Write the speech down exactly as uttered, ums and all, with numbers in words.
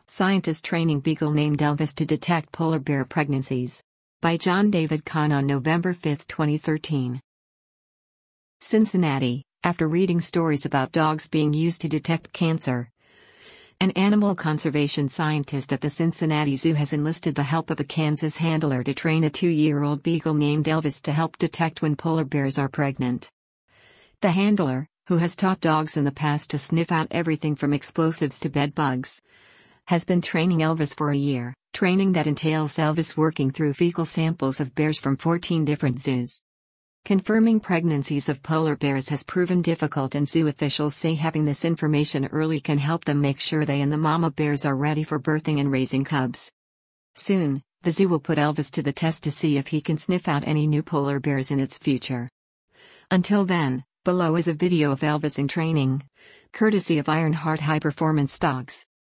Scientists training beagle named Elvis to detect polar bear pregnancies. By John David Kahn on November fifth, twenty thirteen. Cincinnati, after reading stories about dogs being used to detect cancer. An animal conservation scientist at the Cincinnati Zoo has enlisted the help of a Kansas handler to train a two-year-old beagle named Elvis to help detect when polar bears are pregnant. The handler, who has taught dogs in the past to sniff out everything from explosives to bed bugs, has been training Elvis for a year, training that entails Elvis working through fecal samples of bears from fourteen different zoos. Confirming pregnancies of polar bears has proven difficult, and zoo officials say having this information early can help them make sure they and the mama bears are ready for birthing and raising cubs. Soon, the zoo will put Elvis to the test to see if he can sniff out any new polar bears in its future. Until then, below is a video of Elvis in training, courtesy of Ironheart High Performance Dogs.